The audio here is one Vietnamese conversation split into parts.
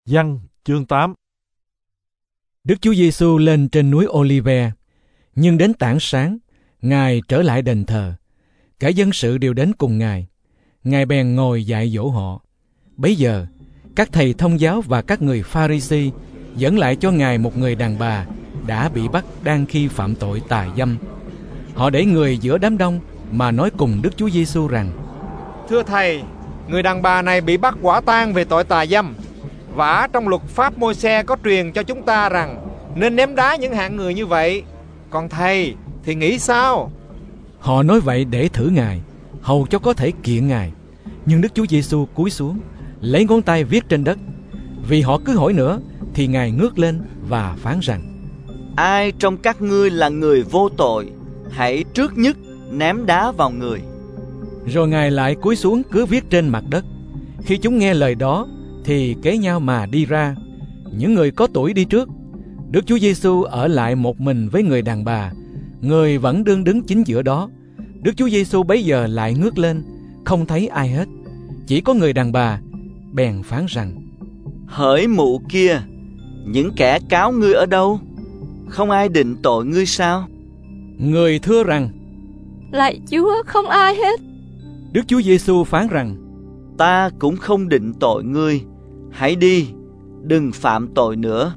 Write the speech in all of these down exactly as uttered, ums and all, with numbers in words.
Giăng chương tám. Đức Chúa Giêsu lên trên núi Olive, nhưng đến tảng sáng, Ngài trở lại đền thờ. Cả dân sự đều đến cùng Ngài. Ngài bèn ngồi dạy dỗ họ. Bấy giờ, các thầy thông giáo và các người Pha-ri-si dẫn lại cho Ngài một người đàn bà đã bị bắt đang khi phạm tội tà dâm. Họ để người giữa đám đông mà nói cùng Đức Chúa Giêsu rằng: Thưa Thầy, người đàn bà này bị bắt quả tang về tội tà dâm. Vả trong luật pháp Môi-se có truyền cho chúng ta rằng nên ném đá những hạng người như vậy. Còn Thầy thì nghĩ sao? Họ nói vậy để thử Ngài, hầu cho có thể kiện Ngài. Nhưng Đức Chúa Giêsu cúi xuống, lấy ngón tay viết trên đất. Vì họ cứ hỏi nữa, thì Ngài ngước lên và phán rằng: Ai trong các ngươi là người vô tội, hãy trước nhất ném đá vào người. Rồi Ngài lại cúi xuống cứ viết trên mặt đất. Khi chúng nghe lời đó, thì kế nhau mà đi ra. Những người có tuổi đi trước. Đức Chúa Giêsu ở lại một mình với người đàn bà. Người vẫn đương đứng chính giữa đó. Đức Chúa Giêsu bấy giờ lại ngước lên, không thấy ai hết, chỉ có người đàn bà. Bèn phán rằng: Hỡi mụ kia, những kẻ cáo ngươi ở đâu? Không ai định tội ngươi sao? Người thưa rằng: Lạy Chúa, không ai hết. Đức Chúa Giêsu phán rằng: Ta cũng không định tội ngươi. Hãy đi, đừng phạm tội nữa.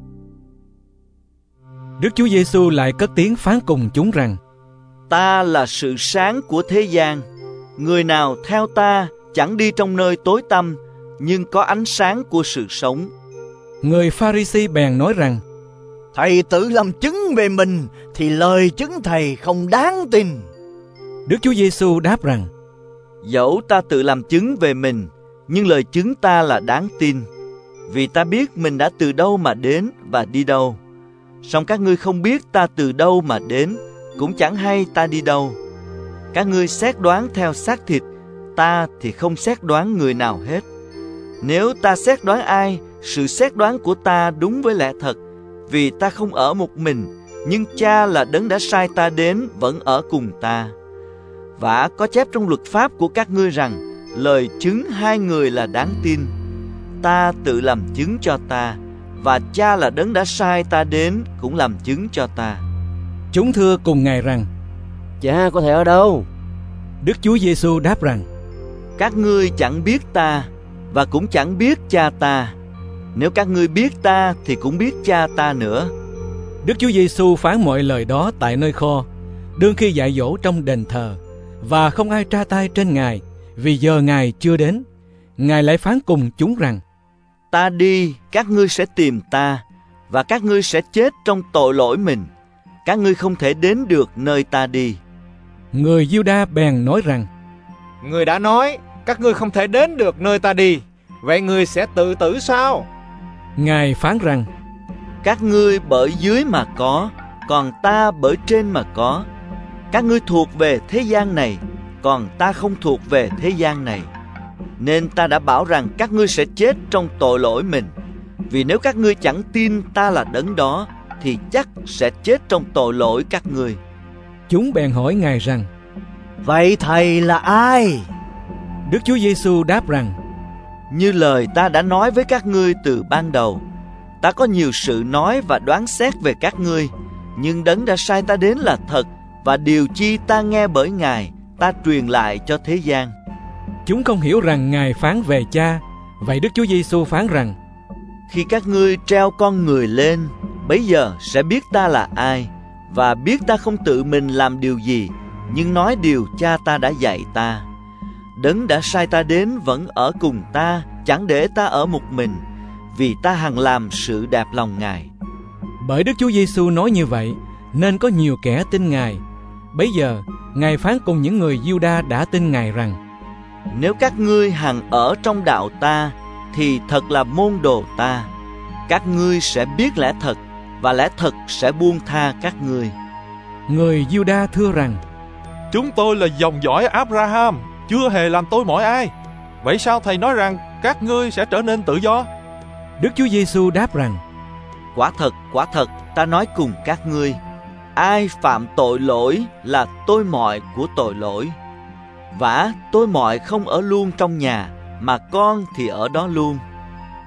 Đức Chúa Giêsu lại cất tiếng phán cùng chúng rằng: Ta là sự sáng của thế gian. Người nào theo ta chẳng đi trong nơi tối tăm, nhưng có ánh sáng của sự sống. Người Pha-ri-si bèn nói rằng: Thầy tự làm chứng về mình, thì lời chứng Thầy không đáng tin. Đức Chúa Giêsu đáp rằng: Dẫu ta tự làm chứng về mình, nhưng lời chứng ta là đáng tin, vì ta biết mình đã từ đâu mà đến và đi đâu. Song các ngươi không biết ta từ đâu mà đến, cũng chẳng hay ta đi đâu. Các ngươi xét đoán theo xác thịt, ta thì không xét đoán người nào hết. Nếu ta xét đoán ai, sự xét đoán của ta đúng với lẽ thật, vì ta không ở một mình, nhưng Cha là đấng đã sai ta đến vẫn ở cùng ta. Vả có chép trong luật pháp của các ngươi rằng lời chứng hai người là đáng tin. Ta tự làm chứng cho ta, và Cha là đấng đã sai ta đến cũng làm chứng cho ta. Chúng thưa cùng Ngài rằng: Cha có thể ở đâu? Đức Chúa Giêsu đáp rằng: Các ngươi chẳng biết ta, và cũng chẳng biết Cha ta. Nếu các ngươi biết ta, thì cũng biết Cha ta nữa. Đức Chúa Giêsu phán mọi lời đó tại nơi kho, đương khi dạy dỗ trong đền thờ, và không ai tra tay trên Ngài, vì giờ Ngài chưa đến. Ngài lại phán cùng chúng rằng: Ta đi, các ngươi sẽ tìm ta, và các ngươi sẽ chết trong tội lỗi mình. Các ngươi không thể đến được nơi ta đi. Người Giu-đa bèn nói rằng: Người đã nói các ngươi không thể đến được nơi ta đi, vậy người sẽ tự tử sao? Ngài phán rằng: Các ngươi bởi dưới mà có, còn ta bởi trên mà có. Các ngươi thuộc về thế gian này, còn ta không thuộc về thế gian này. Nên ta đã bảo rằng các ngươi sẽ chết trong tội lỗi mình. Vì nếu các ngươi chẳng tin ta là đấng đó, thì chắc sẽ chết trong tội lỗi các ngươi. Chúng bèn hỏi Ngài rằng: Vậy Thầy là ai? Đức Chúa Giêsu đáp rằng: Như lời ta đã nói với các ngươi từ ban đầu, ta có nhiều sự nói và đoán xét về các ngươi, nhưng đấng đã sai ta đến là thật, và điều chi ta nghe bởi Ngài, ta truyền lại cho thế gian. Chúng không hiểu rằng Ngài phán về Cha. Vậy Đức Chúa Giêsu phán rằng: Khi các ngươi treo con người lên, bấy giờ sẽ biết ta là ai, và biết ta không tự mình làm điều gì, nhưng nói điều Cha ta đã dạy ta. Đấng đã sai ta đến vẫn ở cùng ta, chẳng để ta ở một mình, vì ta hằng làm sự đẹp lòng Ngài. Bởi Đức Chúa Giêsu nói như vậy, nên có nhiều kẻ tin Ngài. Bấy giờ Ngài phán cùng những người Giu-đa đã tin Ngài rằng: Nếu các ngươi hằng ở trong đạo ta, thì thật là môn đồ ta. Các ngươi sẽ biết lẽ thật, và lẽ thật sẽ buông tha các ngươi. Người Giu-đa thưa rằng: Chúng tôi là dòng dõi Abraham, chưa hề làm tôi mỏi ai. Vậy sao Thầy nói rằng các ngươi sẽ trở nên tự do? Đức Chúa Giêsu đáp rằng: Quả thật, quả thật, ta nói cùng các ngươi, ai phạm tội lỗi là tôi mọi của tội lỗi. Vả tôi mọi không ở luôn trong nhà, mà con thì ở đó luôn.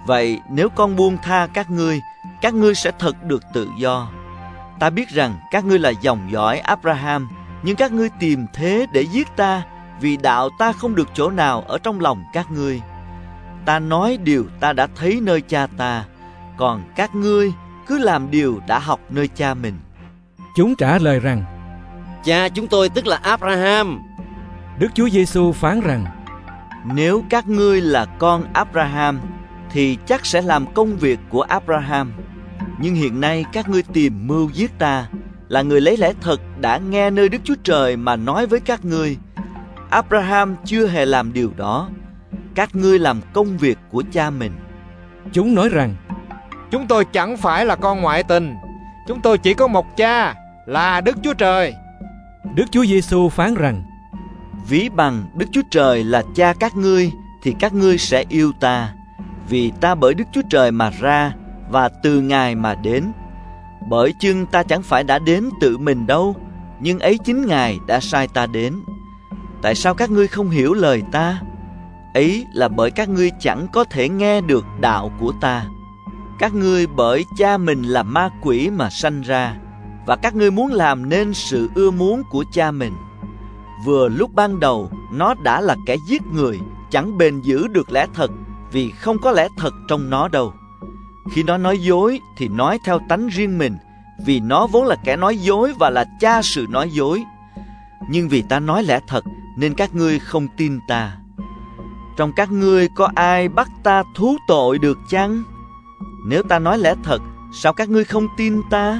Vậy nếu con buông tha các ngươi, các ngươi sẽ thật được tự do. Ta biết rằng các ngươi là dòng dõi Abraham, nhưng các ngươi tìm thế để giết ta, vì đạo ta không được chỗ nào ở trong lòng các ngươi. Ta nói điều ta đã thấy nơi cha ta, còn các ngươi cứ làm điều đã học nơi cha mình. Chúng trả lời rằng: Cha chúng tôi tức là Abraham. Đức Chúa Giêsu phán rằng: Nếu các ngươi là con Abraham, thì chắc sẽ làm công việc của Abraham. Nhưng hiện nay các ngươi tìm mưu giết ta, là người lấy lẽ thật đã nghe nơi Đức Chúa Trời mà nói với các ngươi. Abraham chưa hề làm điều đó. Các ngươi làm công việc của cha mình. Chúng nói rằng: Chúng tôi chẳng phải là con ngoại tình, chúng tôi chỉ có một cha, là Đức Chúa Trời. Đức Chúa Giêsu phán rằng: Ví bằng Đức Chúa Trời là cha các ngươi, thì các ngươi sẽ yêu ta, vì ta bởi Đức Chúa Trời mà ra, và từ Ngài mà đến. Bởi chưng ta chẳng phải đã đến tự mình đâu, nhưng ấy chính Ngài đã sai ta đến. Tại sao các ngươi không hiểu lời ta? Ấy là bởi các ngươi chẳng có thể nghe được đạo của ta. Các ngươi bởi cha mình là ma quỷ mà sanh ra, và các ngươi muốn làm nên sự ưa muốn của cha mình. Vừa lúc ban đầu, nó đã là kẻ giết người, chẳng bền giữ được lẽ thật, vì không có lẽ thật trong nó đâu. Khi nó nói dối thì nói theo tánh riêng mình, vì nó vốn là kẻ nói dối và là cha sự nói dối. Nhưng vì ta nói lẽ thật nên các ngươi không tin ta. Trong các ngươi có ai bắt ta thú tội được chăng? Nếu ta nói lẽ thật, sao các ngươi không tin ta?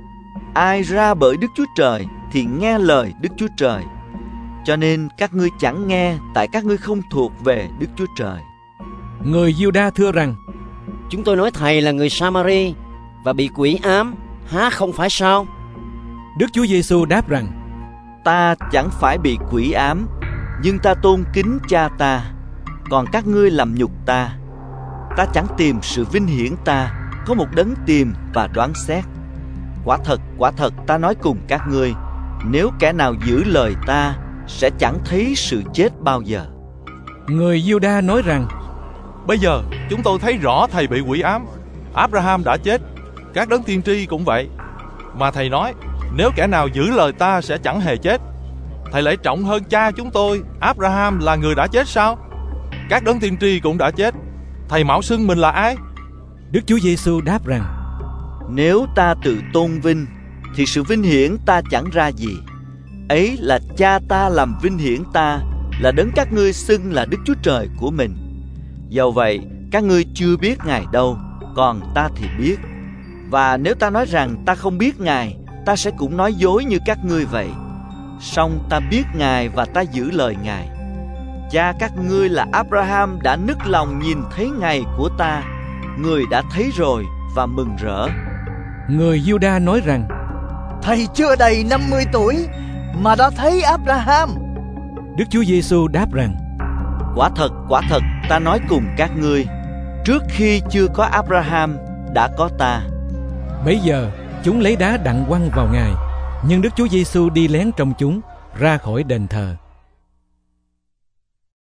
Ai ra bởi Đức Chúa Trời thì nghe lời Đức Chúa Trời. Cho nên các ngươi chẳng nghe, tại các ngươi không thuộc về Đức Chúa Trời. Người Giu-đa thưa rằng: Chúng tôi nói thầy là người Sa-ma-ri và bị quỷ ám, há không phải sao? Đức Chúa Giêsu đáp rằng: Ta chẳng phải bị quỷ ám, nhưng ta tôn kính cha ta, còn các ngươi làm nhục ta. Ta chẳng tìm sự vinh hiển ta, có một đấng tìm và đoán xét. Quả thật, quả thật ta nói cùng các ngươi, nếu kẻ nào giữ lời ta, sẽ chẳng thấy sự chết bao giờ. Người Giu-đa nói rằng: Bây giờ chúng tôi thấy rõ thầy bị quỷ ám. Abraham đã chết, các đấng tiên tri cũng vậy. Mà thầy nói, nếu kẻ nào giữ lời ta sẽ chẳng hề chết. Thầy lại trọng hơn cha chúng tôi, Abraham, là người đã chết sao? Các đấng tiên tri cũng đã chết. Thầy mạo xưng mình là ai? Đức Chúa Giêsu đáp rằng: Nếu ta tự tôn vinh, thì sự vinh hiển ta chẳng ra gì. Ấy là cha ta làm vinh hiển ta, là đấng các ngươi xưng là Đức Chúa Trời của mình. Dầu vậy, các ngươi chưa biết Ngài đâu, còn ta thì biết. Và nếu ta nói rằng ta không biết Ngài, ta sẽ cũng nói dối như các ngươi vậy. Song ta biết Ngài và ta giữ lời Ngài. Cha các ngươi là Abraham đã nức lòng nhìn thấy ngày của ta. Người đã thấy rồi và mừng rỡ. Người Giu-đa nói rằng: Thầy chưa đầy năm mươi tuổi mà đã thấy Abraham. Đức Chúa Giêsu đáp rằng: Quả thật, quả thật ta nói cùng các ngươi, trước khi chưa có Abraham đã có ta. Bấy giờ chúng lấy đá đặng quăng vào Ngài, nhưng Đức Chúa Giêsu đi lén trong chúng, ra khỏi đền thờ.